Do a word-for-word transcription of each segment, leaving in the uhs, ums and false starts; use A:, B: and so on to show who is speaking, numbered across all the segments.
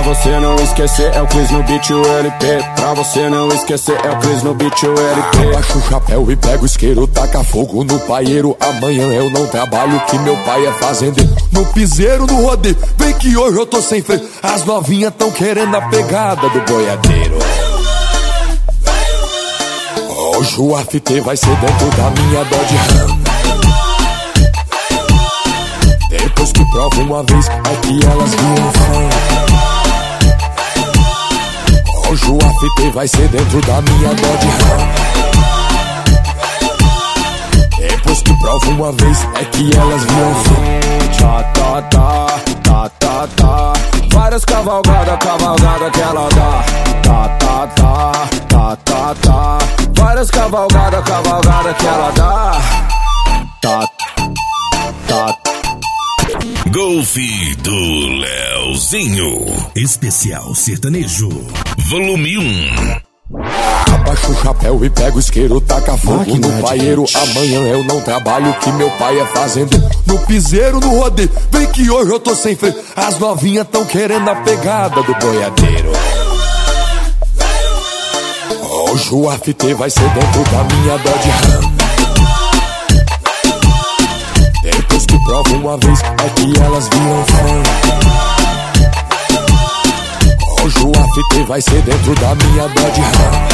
A: você não esquecer, é o Cris no beat o L P. Pra você não esquecer, é o Cris no beat o L P.
B: Abaixa o chapéu e pega o isqueiro, taca fogo no paieiro. Amanhã eu não trabalho, que meu pai é fazendeiro. No piseiro, no rodeio, vem que hoje eu tô sem freio. As novinhas tão querendo a pegada do boiadeiro. Hoje o after vai ser dentro da minha Dodge Ram. Depois que prova uma vez, é que elas viram fã. Hoje o after vai ser dentro da minha Dodge Ram. Depois que prova uma vez, é que elas viram fã.
A: Tá, tá, tá, tá, tá, tá. Várias cavalgadas, cavalgada que ela dá. Tá, tá, tá, tá, tá, tá. Várias cavalgadas, cavalgada que ela dá. Tá, tá.
C: Golfe do Leozinho. Especial Sertanejo. Volume um.
B: Abaixa o chapéu e pega o isqueiro, taca fogo
A: Máquina
B: no paieiro.
A: de...
B: Amanhã eu não trabalho, que meu pai é fazendeiro. No piseiro, no rodeio, vem que hoje eu tô sem freio. As novinhas tão querendo a pegada do boiadeiro. Hoje o after vai ser dentro da minha Dodge Ram. Depois que prova uma vez, é que elas viram fã. Hoje o after vai ser dentro da minha Dodge Ram.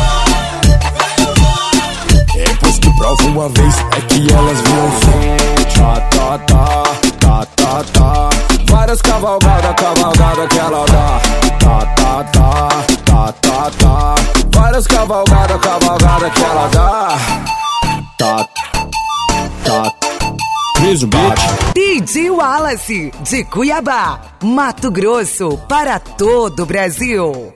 B: Depois que prova uma vez, é que elas viram fã.
A: Tá, tá, tá, tá, tá, tá. Várias cavalgadas, cavalgada que ela dá. Tá, tá, tá, tá, tá, tá. Várias cavalgadas, cavalgada que ela dá. Tá, tá. Cris no beat.
D: D J Wallace, de Cuiabá, Mato Grosso, para todo o Brasil.